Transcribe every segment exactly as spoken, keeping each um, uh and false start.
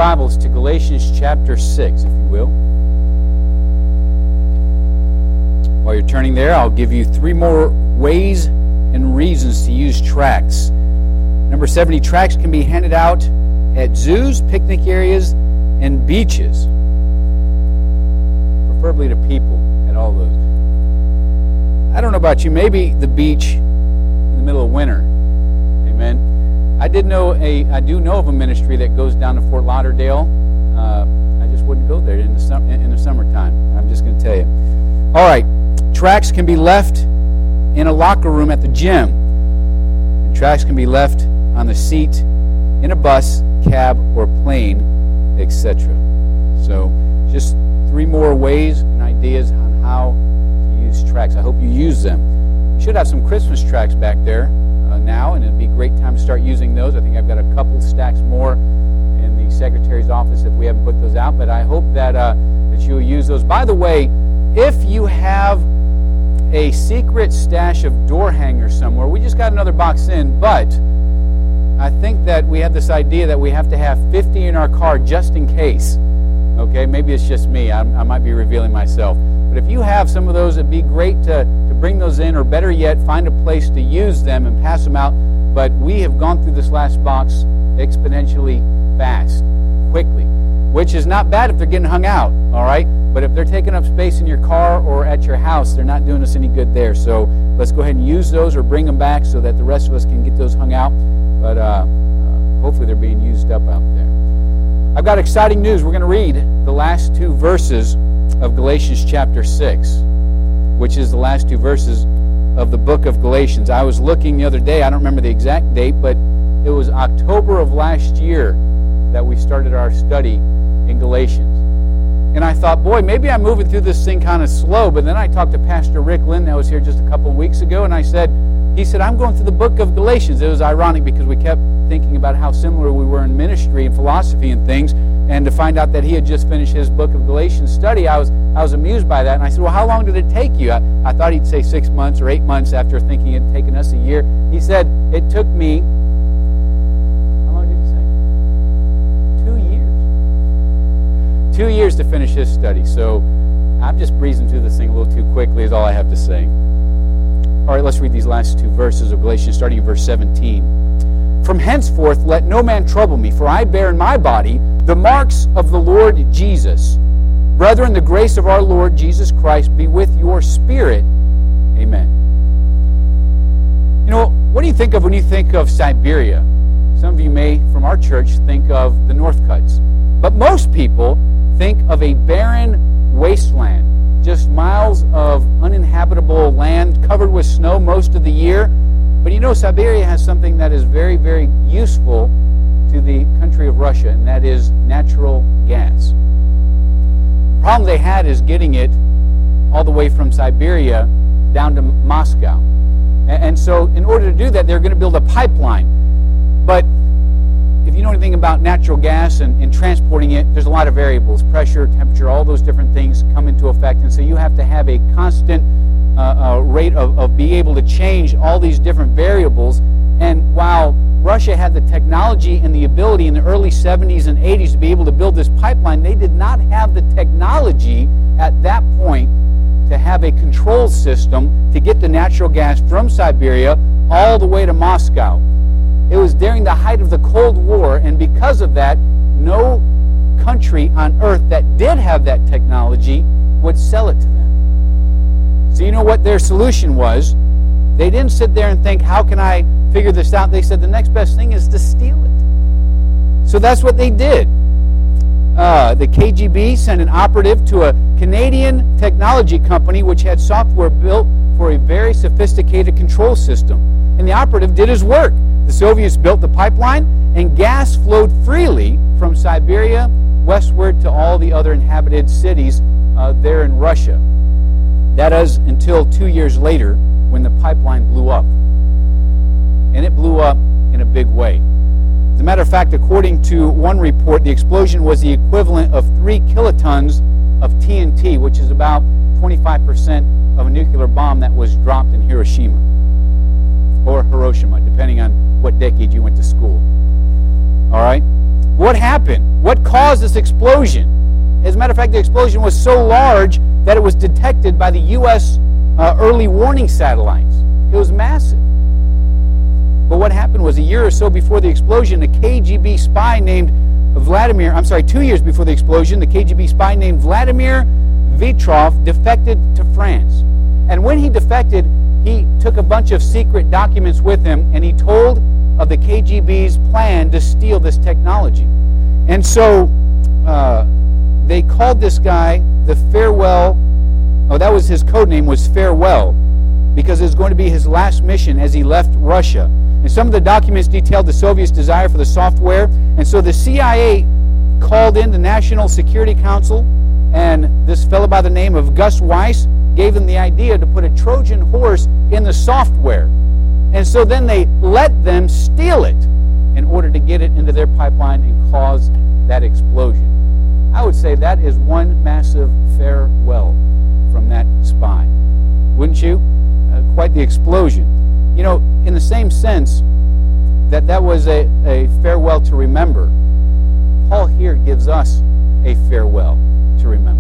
Bibles to Galatians chapter six, if you will. While you're turning there, I'll give you three more ways and reasons to use tracts. Number seventy, tracts can be handed out at zoos, picnic areas, and beaches. Preferably to people at all those. I don't know about you, maybe the beach in the middle of winter. Amen. I did know a, I do know of a ministry that goes down to Fort Lauderdale. Uh, I just wouldn't go there in the sum, in the summertime. I'm just going to tell you. All right, tracts can be left in a locker room at the gym. And tracts can be left on the seat in a bus, cab, or plane, et cetera. So, just three more ways and ideas on how to use tracts. I hope you use them. We should have some Christmas tracts back there uh, now, and it'd be a great time to start using those. I think I've got a couple stacks more in the secretary's office if we haven't put those out, but I hope that uh, that you will use those. By the way, if you have a secret stash of door hangers somewhere, we just got another box in, but I think that we have this idea that we have to have fifty in our car just in case. Okay, maybe it's just me. I'm, I might be revealing myself. But if you have some of those, it'd be great to, to bring those in, or better yet, find a place to use them and pass them out. But we have gone through this last box exponentially fast, quickly, which is not bad if they're getting hung out, all right? But if they're taking up space in your car or at your house, they're not doing us any good there. So let's go ahead and use those or bring them back so that the rest of us can get those hung out. But uh, uh, hopefully they're being used up out there. I've got exciting news. We're going to read the last two verses of Galatians chapter six, which is the last two verses of the book of Galatians. I was looking the other day, I don't remember the exact date, but it was October of last year that we started our study in Galatians. And I thought, boy, maybe I'm moving through this thing kind of slow, but then I talked to Pastor Rick Lynn that was here just a couple of weeks ago, and I said, he said, I'm going through the book of Galatians. It was ironic because we kept thinking about how similar we were in ministry and philosophy and things, and to find out that he had just finished his book of Galatians study, I was I was amused by that. And I said, well, how long did it take you? I, I thought he'd say six months or eight months after thinking it had taken us a year. He said, it took me, how long did he say? Two years. Two years to finish his study. So I'm just breezing through this thing a little too quickly is all I have to say. All right, let's read these last two verses of Galatians, starting in verse seventeen. From henceforth let no man trouble me, for I bear in my body the marks of the Lord Jesus. Brethren, the grace of our Lord Jesus Christ be with your spirit. Amen. You know, what do you think of when you think of Siberia? Some of you may, from our church, think of the Northcuts. But most people think of a barren wasteland. Just miles of uninhabitable land covered with snow most of the year. But you know, Siberia has something that is very, very useful to the country of Russia, and that is natural gas. The problem they had is getting it all the way from Siberia down to Moscow. And so in order to do that, they're going to build a pipeline. But if you know anything about natural gas and, and transporting it, there's a lot of variables. Pressure, temperature, all those different things come into effect. And so you have to have a constant uh, uh, rate of, of being able to change all these different variables. And while Russia had the technology and the ability in the early seventies and eighties to be able to build this pipeline, they did not have the technology at that point to have a control system to get the natural gas from Siberia all the way to Moscow. It was during the height of the Cold War, and because of that, no country on earth that did have that technology would sell it to them. So you know what their solution was? They didn't sit there and think, how can I figure this out? They said the next best thing is to steal it. So that's what they did. Uh, the K G B sent an operative to a Canadian technology company which had software built for a very sophisticated control system. And the operative did his work. The Soviets built the pipeline, and gas flowed freely from Siberia westward to all the other inhabited cities uh, there in Russia. That is until two years later when the pipeline blew up. And it blew up in a big way. As a matter of fact, according to one report, the explosion was the equivalent of three kilotons of T N T, which is about twenty-five percent of a nuclear bomb that was dropped in Hiroshima or Hiroshima, depending on what decade you went to school. All right? What happened? What caused this explosion? As a matter of fact, the explosion was so large that it was detected by the U S uh, early warning satellites. It was massive. But what happened was a year or so before the explosion, a K G B spy named Vladimir, I'm sorry, two years before the explosion, the K G B spy named Vladimir Vitrov defected to France. And when he defected, he took a bunch of secret documents with him, and he told of the K G B's plan to steal this technology. And so uh, they called this guy the Farewell, oh, that was his code name, was Farewell, because it was going to be his last mission as he left Russia. And some of the documents detailed the Soviets' desire for the software. And so the C I A called in the National Security Council, and this fellow by the name of Gus Weiss gave them the idea to put a Trojan horse in the software. And so then they let them steal it in order to get it into their pipeline and cause that explosion. I would say that is one massive farewell from that spy. Wouldn't you? Uh, quite the explosion. You know, in the same sense that that was a, a farewell to remember, Paul here gives us a farewell to remember.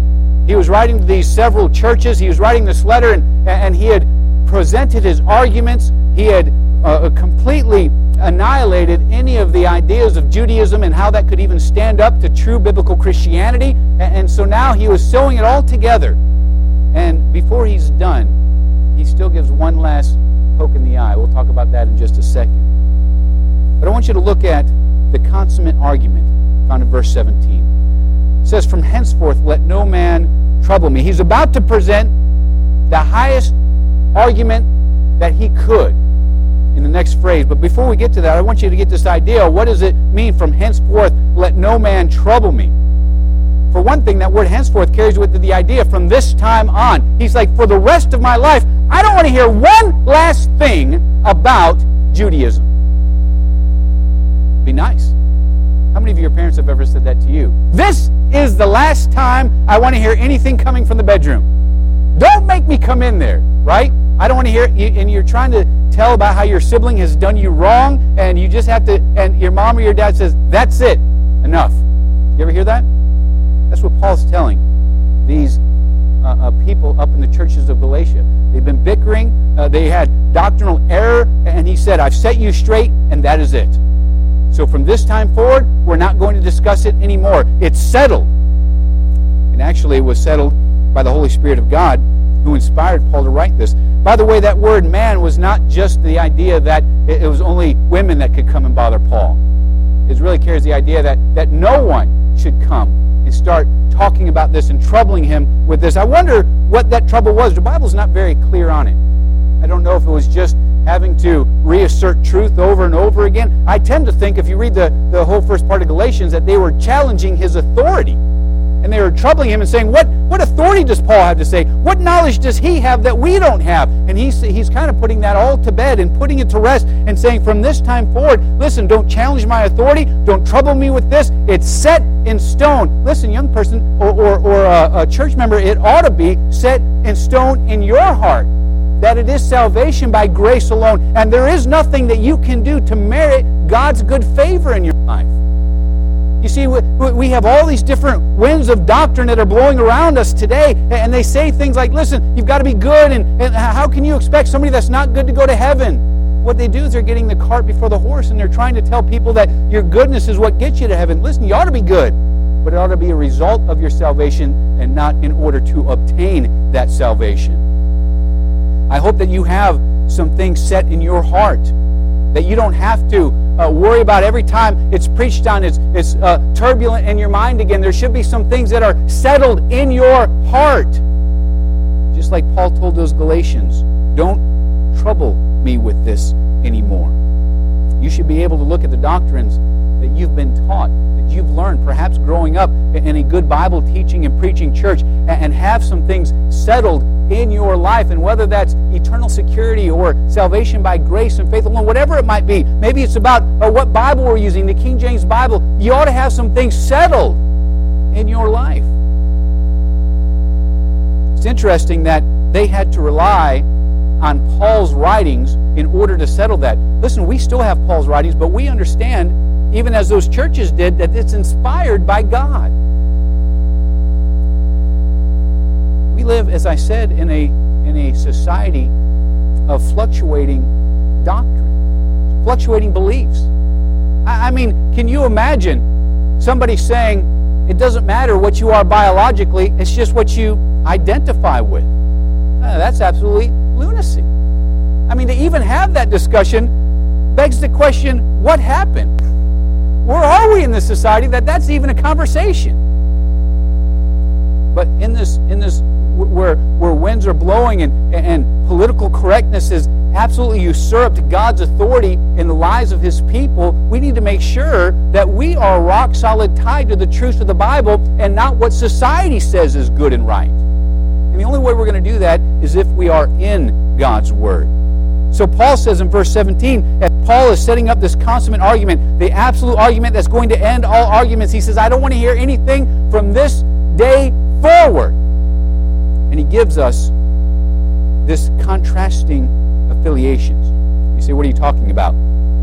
He was writing to these several churches. He was writing this letter, and, and he had presented his arguments. He had uh, completely annihilated any of the ideas of Judaism and how that could even stand up to true biblical Christianity. And, and so now he was sewing it all together. And before he's done, he still gives one last poke in the eye. We'll talk about that in just a second. But I want you to look at the consummate argument found in verse seventeen. It says, "From henceforth let no man trouble me." He's about to present the highest argument that he could in the next phrase. But before we get to that, I want you to get this idea. What does it mean, from henceforth let no man trouble me? For one thing, that word henceforth carries with it the idea from this time on. He's like, for the rest of my life, I don't want to hear one last thing about Judaism. Be nice. How many of your parents have ever said that to you? This is the last time I want to hear anything coming from the bedroom. Don't make me come in there, right? I don't want to hear it. And you're trying to tell about how your sibling has done you wrong, and you just have to, and your mom or your dad says, that's it, enough. You ever hear that? That's what Paul's telling these uh, uh, people up in the churches of Galatia. They've been bickering. Uh, they had doctrinal error. And he said, I've set you straight, and that is it. So from this time forward, we're not going to discuss it anymore. It's settled. And actually, it was settled by the Holy Spirit of God, who inspired Paul to write this. By the way, that word man was not just the idea that it was only women that could come and bother Paul. It really carries the idea that, that no one should come and start talking about this and troubling him with this. I wonder what that trouble was. The Bible's not very clear on it. I don't know if it was just having to reassert truth over and over again. I tend to think, if you read the, the whole first part of Galatians, that they were challenging his authority. And they were troubling him and saying, what, what authority does Paul have to say? What knowledge does he have that we don't have? And he's, he's kind of putting that all to bed and putting it to rest and saying, from this time forward, listen, don't challenge my authority. Don't trouble me with this. It's set in stone. Listen, young person or, or, or a, a church member, it ought to be set in stone in your heart, that it is salvation by grace alone. And there is nothing that you can do to merit God's good favor in your life. You see, we have all these different winds of doctrine that are blowing around us today, and they say things like, listen, you've got to be good, and, and how can you expect somebody that's not good to go to heaven? What they do is they're getting the cart before the horse, and they're trying to tell people that your goodness is what gets you to heaven. Listen, you ought to be good, but it ought to be a result of your salvation and not in order to obtain that salvation. I hope that you have some things set in your heart, that you don't have to uh, worry about every time it's preached on, it's, it's uh, turbulent in your mind again. There should be some things that are settled in your heart. Just like Paul told those Galatians, don't trouble me with this anymore. You should be able to look at the doctrines that you've been taught, that you've learned, perhaps growing up in a good Bible teaching and preaching church, and have some things settled in your life. And whether that's eternal security or salvation by grace and faith alone, whatever it might be, maybe it's about uh, what Bible we're using, the King James Bible, you ought to have some things settled in your life. It's interesting that they had to rely on Paul's writings in order to settle that. Listen, we still have Paul's writings, but we understand even as those churches did, that it's inspired by God. We live, as I said, in a in a society of fluctuating doctrine, fluctuating beliefs. I, I mean, can you imagine somebody saying, it doesn't matter what you are biologically, it's just what you identify with? Uh, that's absolutely lunacy. I mean, to even have that discussion begs the question, what happened? Where are we in this society that that's even a conversation? But in this, in this, where where winds are blowing and and political correctness is absolutely usurped God's authority in the lives of His people, we need to make sure that we are rock solid tied to the truth of the Bible and not what society says is good and right. And the only way we're going to do that is if we are in God's Word. So Paul says in verse seventeen, that Paul is setting up this consummate argument, the absolute argument that's going to end all arguments. He says, I don't want to hear anything from this day forward. And he gives us this contrasting affiliations. You say, what are you talking about?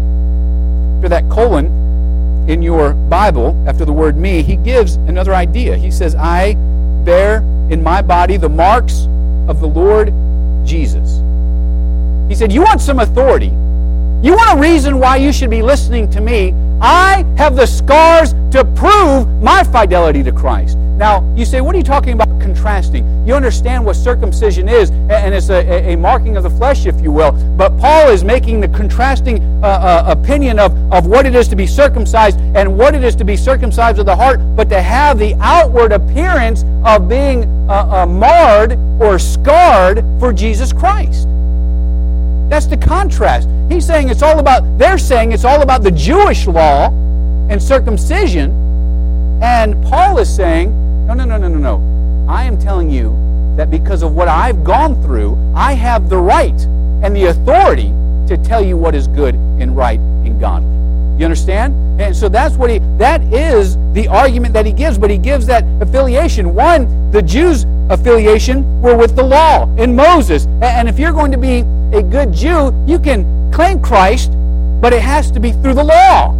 After that colon in your Bible, after the word me, he gives another idea. He says, I bear in my body the marks of the Lord Jesus. He said, you want some authority? You want a reason why you should be listening to me? I have the scars to prove my fidelity to Christ. Now, you say, what are you talking about contrasting? You understand what circumcision is, and it's a, a marking of the flesh, if you will. But Paul is making the contrasting uh, uh, opinion of, of what it is to be circumcised and what it is to be circumcised of the heart, but to have the outward appearance of being uh, uh, marred or scarred for Jesus Christ. That's the contrast. He's saying it's all about, they're saying it's all about the Jewish law and circumcision, and Paul is saying, no, no, no, no, no, no. I am telling you that because of what I've gone through, I have the right and the authority to tell you what is good and right and godly. You understand? And so that's what he, that is the argument that he gives, but he gives that affiliation. One, the Jews' affiliation were with the law in Moses. And if you're going to be a good Jew, you can claim Christ, but it has to be through the law.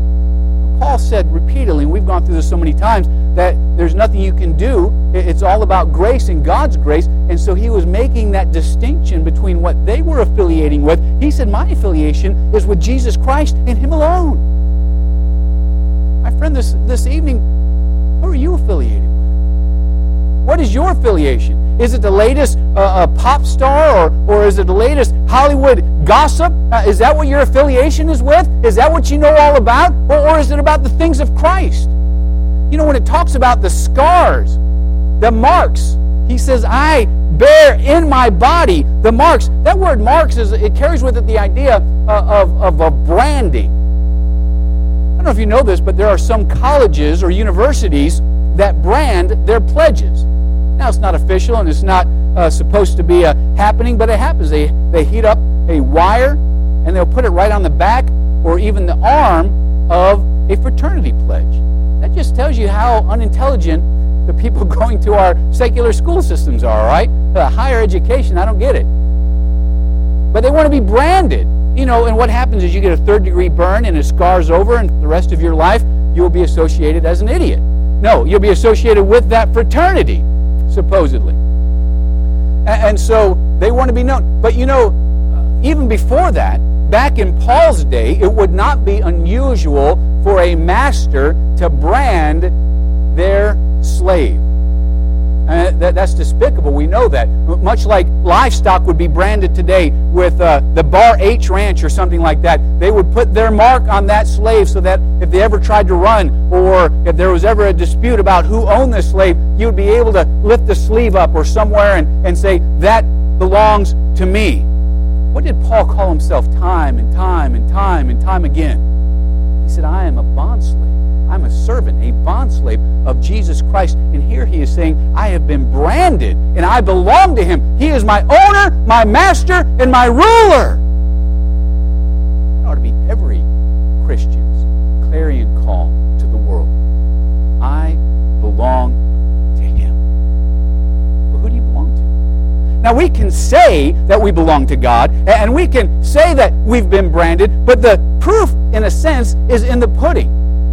Paul said repeatedly, and we've gone through this so many times, that there's nothing you can do. It's all about grace and God's grace. And so he was making that distinction between what they were affiliating with. He said, my affiliation is with Jesus Christ and Him alone. My friend, this, this evening, who are you affiliated with? What is your affiliation? Is it the latest uh, uh, pop star, or, or is it the latest Hollywood gossip? Uh, is that what your affiliation is with? Is that what you know all about? Or, or is it about the things of Christ? You know, when it talks about the scars, the marks, he says, I bear in my body the marks. That word marks, is it carries with it the idea uh, of, of, of branding. I don't know if you know this, but there are some colleges or universities that brand their pledges. Now, it's not official and it's not uh, supposed to be uh, happening, but it happens. They, they heat up a wire and they'll put it right on the back or even the arm of a fraternity pledge. That just tells you how unintelligent the people going to our secular school systems are, right? Uh, higher education, I don't get it. But they want to be branded. You know, and what happens is you get a third degree burn and it scars over, and for the rest of your life, you'll be associated as an idiot. No, you'll be associated with that fraternity, supposedly. And so they want to be known. But you know, even before that, back in Paul's day, it would not be unusual for a master to brand their slave. And that, that's despicable. We know that. Much like livestock would be branded today with uh, the Bar H Ranch or something like that. They would put their mark on that slave so that if they ever tried to run, or if there was ever a dispute about who owned the slave, you would be able to lift the sleeve up or somewhere and, and say, that belongs to me. What did Paul call himself time and time and time and time again? He said, I am a bondslave. I'm a servant, a bondslave of Jesus Christ. And here he is saying, I have been branded and I belong to Him. He is my owner, my master, and my ruler. That ought to be every Christian's clarion call to the world. I belong to Him. But who do you belong to? Now we can say that we belong to God, and we can say that we've been branded, but the proof, in a sense, is in the pudding.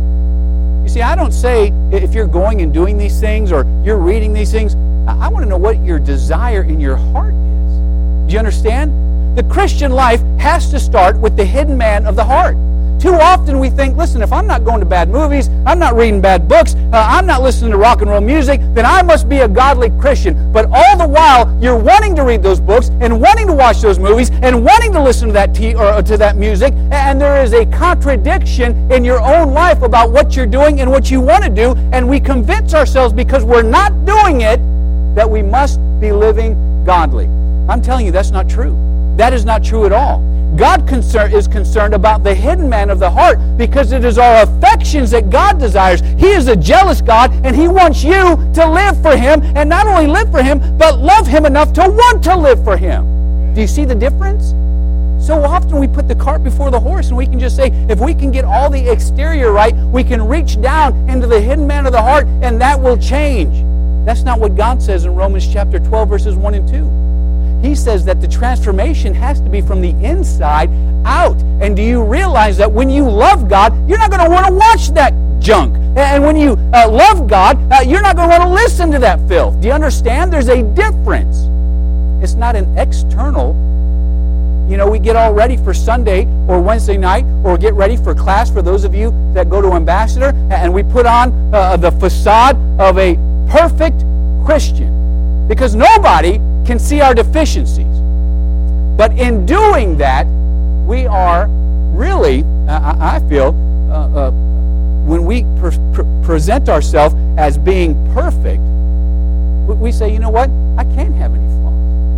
You see, I don't say if you're going and doing these things or you're reading these things. I want to know what your desire in your heart is. Do you understand? The Christian life has to start with the hidden man of the heart. Too often we think, listen, if I'm not going to bad movies, I'm not reading bad books, uh, I'm not listening to rock and roll music, then I must be a godly Christian. But all the while, you're wanting to read those books and wanting to watch those movies and wanting to listen to that tea or to that music, and there is a contradiction in your own life about what you're doing and what you want to do, and we convince ourselves because we're not doing it that we must be living godly. I'm telling you, that's not true. That is not true at all. God concern, is concerned about the hidden man of the heart because it is our affections that God desires. He is a jealous God, and He wants you to live for Him, and not only live for Him, but love Him enough to want to live for Him. Do you see the difference? So often we put the cart before the horse, and we can just say, if we can get all the exterior right, we can reach down into the hidden man of the heart, and that will change. That's not what God says in Romans chapter twelve, verses one and two. He says that the transformation has to be from the inside out. And do you realize that when you love God, you're not going to want to watch that junk? And when you uh, love God, uh, you're not going to want to listen to that filth. Do you understand? There's a difference. It's not an external. You know, we get all ready for Sunday or Wednesday night, or get ready for class for those of you that go to Ambassador, and we put on uh, the facade of a perfect Christian. Because nobody can see our deficiencies. But in doing that, we are really, uh, I feel, uh, uh, when we pre- pre- present ourselves as being perfect, we say, you know what? I can't have any flaws.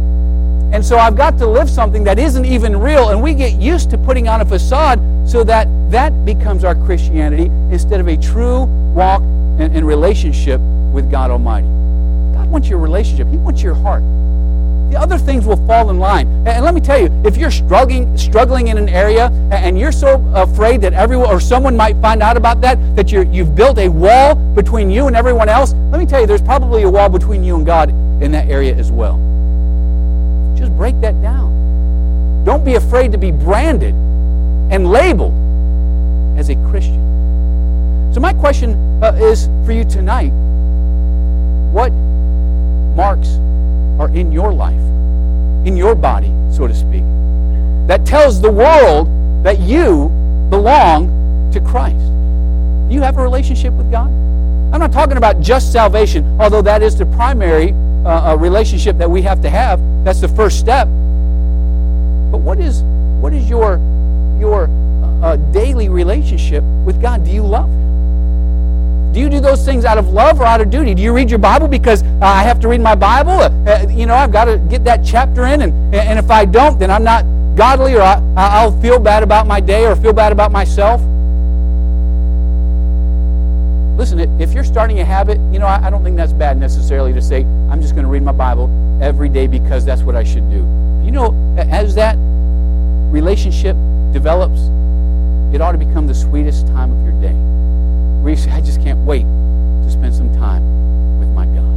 And so I've got to live something that isn't even real, and we get used to putting on a facade so that that becomes our Christianity instead of a true walk and, and relationship with God Almighty. God wants your relationship. He wants your heart. The other things will fall in line. And let me tell you, if you're struggling struggling in an area and you're so afraid that everyone or someone might find out about that, that you're, you've built a wall between you and everyone else, let me tell you, there's probably a wall between you and God in that area as well. Just break that down. Don't be afraid to be branded and labeled as a Christian. So my question uh, is for you tonight, what marks are in your life, in your body, so to speak, that tells the world that you belong to Christ? Do you have a relationship with God? I'm not talking about just salvation, although that is the primary uh, uh, relationship that we have to have. That's the first step. But what is what is your your uh, daily relationship with God? Do you love Him? Do you do those things out of love or out of duty? Do you read your Bible because uh, I have to read my Bible? Uh, you know, I've got to get that chapter in, and, and if I don't, then I'm not godly, or I, I'll feel bad about my day or feel bad about myself. Listen, if you're starting a habit, you know, I, I don't think that's bad necessarily to say, I'm just going to read my Bible every day because that's what I should do. You know, as that relationship develops, it ought to become the sweetest time of your day. Where you say, I just can't wait to spend some time with my God.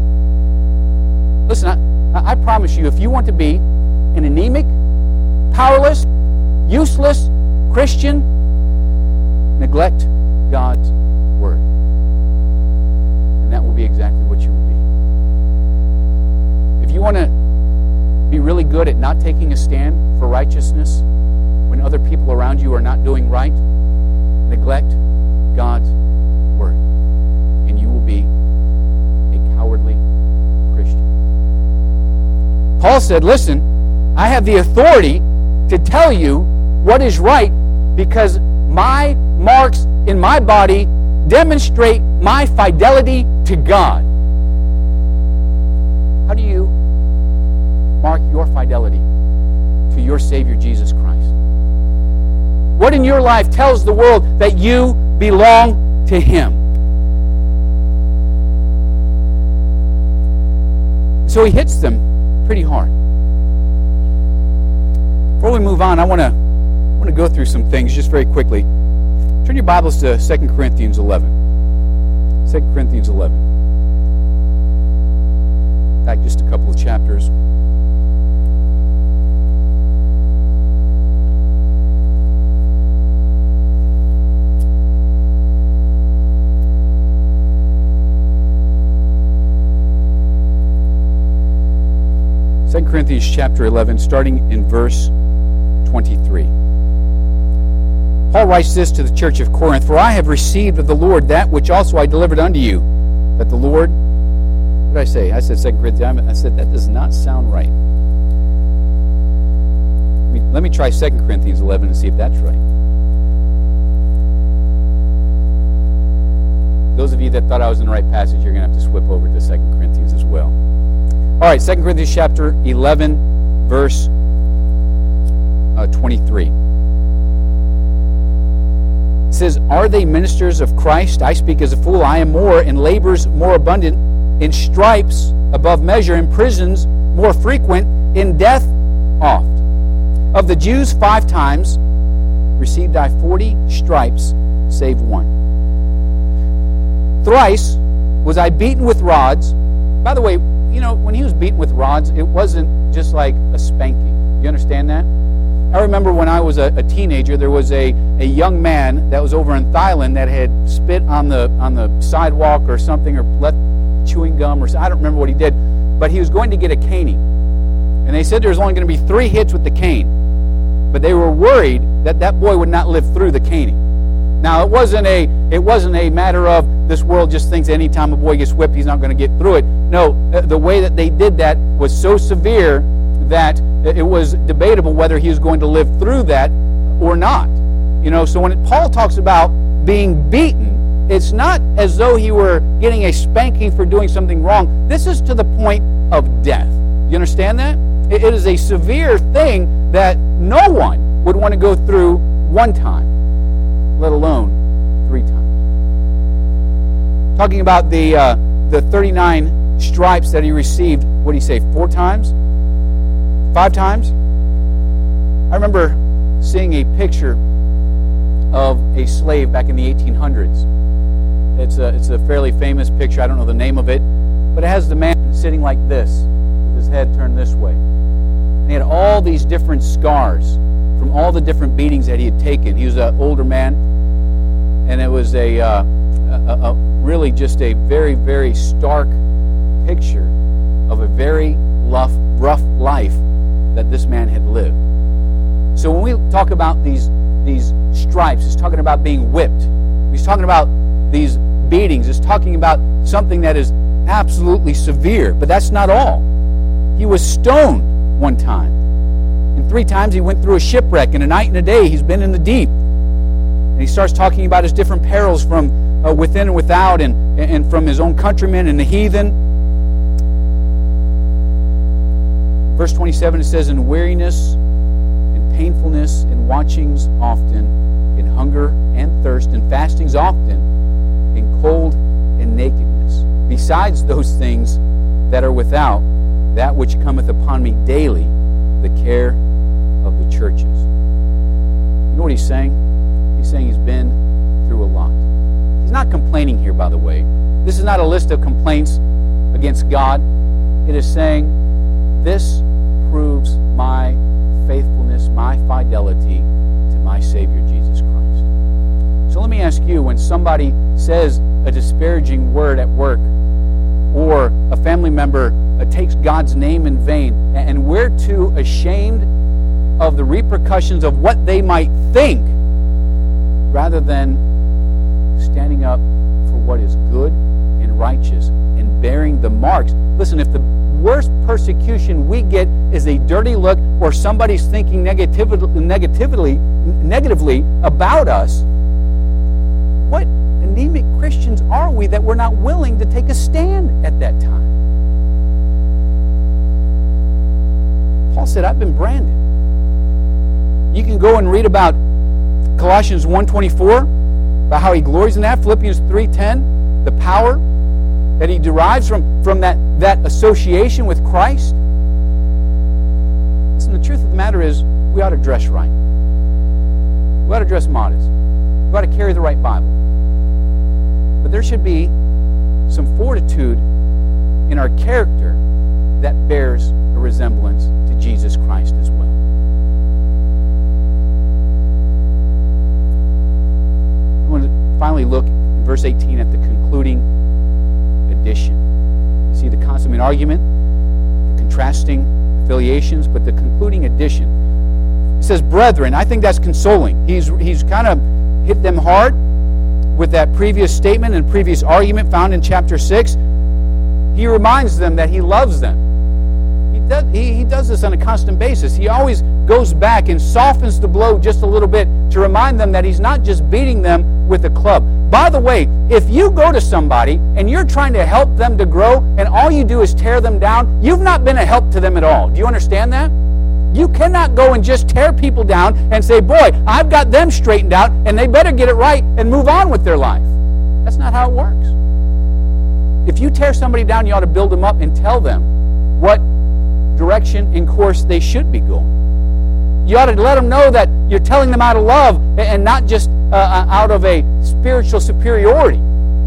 Listen, I, I promise you, if you want to be an anemic, powerless, useless Christian, neglect God's Word. And that will be exactly what you will be. If you want to be really good at not taking a stand for righteousness when other people around you are not doing right, neglect God's Word, and you will be a cowardly Christian. Paul said, listen, I have the authority to tell you what is right because my marks in my body demonstrate my fidelity to God. How do you mark your fidelity to your Savior Jesus Christ? What in your life tells the world that you belong to Him? So he hits them pretty hard. Before we move on, I want to want to go through some things just very quickly. Turn your Bibles to Second Corinthians eleven. Second Corinthians eleven. Back just a couple of chapters. Corinthians chapter eleven, starting in verse twenty-three. Paul writes this to the church of Corinth, "For I have received of the Lord that which also I delivered unto you, that the Lord..." What did I say? I said Second Corinthians. I said that does not sound right. Let me, let me try Second Corinthians eleven and see if that's right. Those of you that thought I was in the right passage, you're going to have to swip over to Second Corinthians as well. All right, Second Corinthians chapter eleven, verse uh, twenty-three. It says, "Are they ministers of Christ? I speak as a fool. I am more, in labors more abundant, in stripes above measure, in prisons more frequent, in death oft. Of the Jews five times received I forty stripes, save one. Thrice was I beaten with rods." By the way, you know, when he was beaten with rods, it wasn't just like a spanking. You understand that? I remember when I was a, a teenager, there was a, a young man that was over in Thailand that had spit on the on the sidewalk or something, or left chewing gum, or I don't remember what he did, but he was going to get a caning. And they said there was only going to be three hits with the cane. But they were worried that that boy would not live through the caning. Now, it wasn't a it wasn't a matter of this world just thinks any time a boy gets whipped, he's not going to get through it. No, the way that they did that was so severe that it was debatable whether he was going to live through that or not. You know, so when it, Paul talks about being beaten, it's not as though he were getting a spanking for doing something wrong. This is to the point of death. You understand that? It, it is a severe thing that no one would want to go through one time, let alone three times. Talking about the uh, the thirty-nine stripes that he received, what do you say, four times? Five times? I remember seeing a picture of a slave back in the eighteen hundreds. It's a, it's a fairly famous picture. I don't know the name of it, but it has the man sitting like this, with his head turned this way. And he had all these different scars from all the different beatings that he had taken. He was an older man, and it was a, uh, a, a really just a very, very stark picture of a very rough, rough life that this man had lived. So when we talk about these these stripes, it's talking about being whipped. He's talking about these beatings. It's talking about something that is absolutely severe. But that's not all. He was stoned one time. And three times he went through a shipwreck. And a night and a day he's been in the deep. And he starts talking about his different perils from uh, within and without, and, and from his own countrymen and the heathen. Verse twenty-seven, it says, "In weariness, in painfulness, in watchings often, in hunger and thirst, in fastings often, in cold and nakedness. Besides those things that are without, that which cometh upon me daily, the care of the churches." You know what he's saying? He's saying he's been through a lot. He's not complaining here, by the way. This is not a list of complaints against God. It is saying, this proves my faithfulness, my fidelity to my Savior, Jesus Christ. So let me ask you, when somebody says a disparaging word at work, or a family member uh, takes God's name in vain, and we're too ashamed of the repercussions of what they might think, rather than standing up for what is good and righteous and bearing the marks. Listen, if the worst persecution we get is a dirty look, or somebody's thinking negatively, negatively, negatively about us, what anemic Christians are we that we're not willing to take a stand at that time? Paul said, I've been branded. You can go and read about Colossians one twenty-four, about how he glories in that. Philippians three ten, the power that he derives from, from that, that association with Christ. Listen, the truth of the matter is, we ought to dress right. We ought to dress modest. We ought to carry the right Bible. But there should be some fortitude in our character that bears a resemblance to Jesus Christ as well. I want to finally look in verse eighteen at the concluding addition. You see the consummate argument, the contrasting affiliations, but the concluding addition. It says, brethren. I think that's consoling. He's, he's kind of hit them hard with that previous statement and previous argument found in chapter six. He reminds them that he loves them. He does, he, he does this on a constant basis. He always goes back and softens the blow just a little bit to remind them that he's not just beating them with a club. By the way, if you go to somebody and you're trying to help them to grow and all you do is tear them down, you've not been a help to them at all. Do you understand that? You cannot go and just tear people down and say, boy, I've got them straightened out and they better get it right and move on with their life. That's not how it works. If you tear somebody down, you ought to build them up and tell them what direction and course they should be going. You ought to let them know that you're telling them out of love and not just uh, out of a spiritual superiority.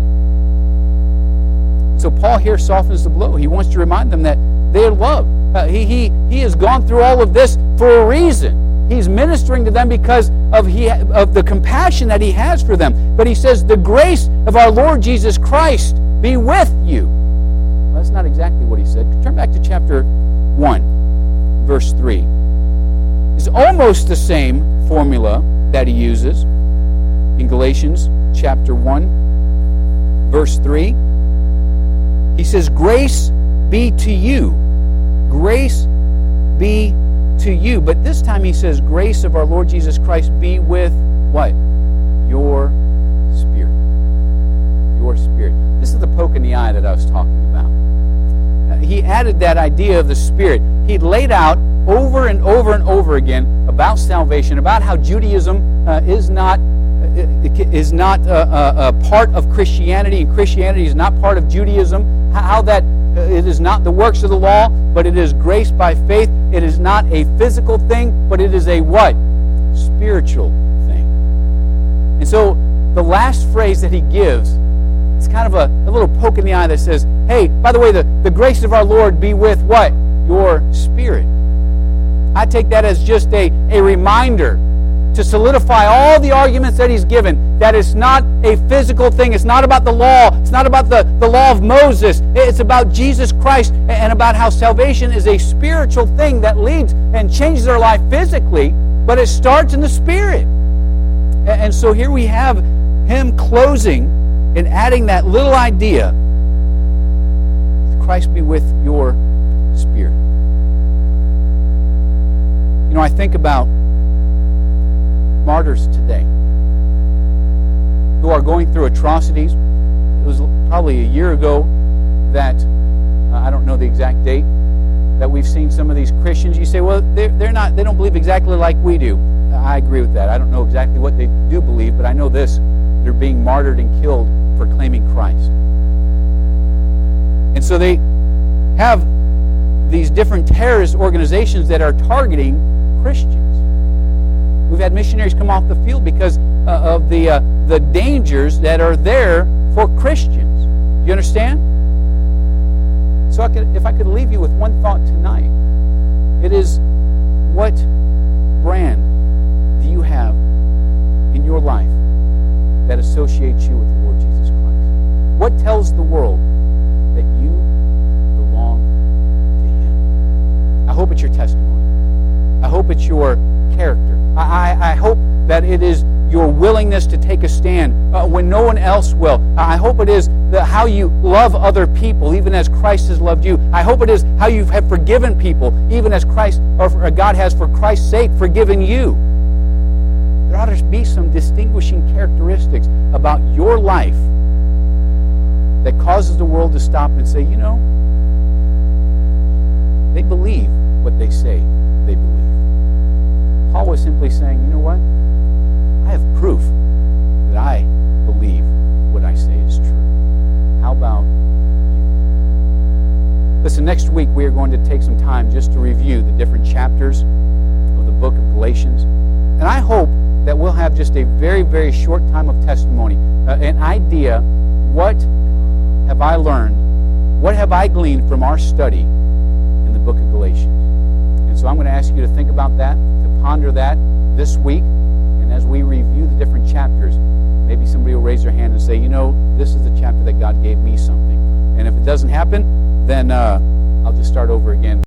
So Paul here softens the blow. He wants to remind them that they are loved. Uh, he, he, he has gone through all of this for a reason. He's ministering to them because of, he, of the compassion that he has for them. But he says, the grace of our Lord Jesus Christ be with you. Well, that's not exactly what he said. Turn back to chapter one, verse three. It's almost the same formula that he uses in Galatians chapter one, verse three. He says, grace be to you. Grace be to you. But this time he says, grace of our Lord Jesus Christ be with what? Your spirit. Your spirit. This is the poke in the eye that I was talking about. Uh, he added that idea of the Spirit. He laid out over and over and over again about salvation, about how Judaism uh, is not is not a, a, a part of Christianity, and Christianity is not part of Judaism. How that uh, it is not the works of the law, but it is grace by faith. It is not a physical thing, but it is a what? Spiritual thing. And so the last phrase that he gives, it's kind of a, a little poke in the eye that says, hey, by the way, the, the grace of our Lord be with what? Your spirit. I take that as just a, a reminder to solidify all the arguments that he's given, that it's not a physical thing. It's not about the law. It's not about the, the law of Moses. It's about Jesus Christ and about how salvation is a spiritual thing that leads and changes our life physically, but it starts in the spirit. And so here we have him closing and adding that little idea, Christ be with your spirit. You know, I think about martyrs today who are going through atrocities. It was probably a year ago that, uh, I don't know the exact date, that we've seen some of these Christians. You say, well, they're, they're not, they don't believe exactly like we do. I agree with that. I don't know exactly what they do believe, but I know this. They're being martyred and killed for claiming Christ. And so they have these different terrorist organizations that are targeting Christians. We've had missionaries come off the field because uh, of the uh, the dangers that are there for Christians. Do you understand? So I could, if I could leave you with one thought tonight, it is, what brand do you have in your life that associates you with the Lord Jesus Christ? What tells the world that you belong to Him? I hope it's your testimony. I hope it's your character. I, I, I hope that it is your willingness to take a stand uh, when no one else will. I hope it is the, how you love other people, even as Christ has loved you. I hope it is how you have forgiven people, even as Christ or God has, for Christ's sake, forgiven you. There ought to be some distinguishing characteristics about your life that causes the world to stop and say, you know, they believe what they say they believe. Paul was simply saying, you know what? I have proof that I believe what I say is true. How about you? Listen, next week we are going to take some time just to review the different chapters of the book of Galatians. And I hope that we'll have just a very, very short time of testimony, uh, an idea, what have I learned, what have I gleaned from our study in the book of Galatians. And so I'm going to ask you to think about that, to ponder that this week. And as we review the different chapters, maybe somebody will raise their hand and say, you know, this is the chapter that God gave me something. And if it doesn't happen, then uh, I'll just start over again.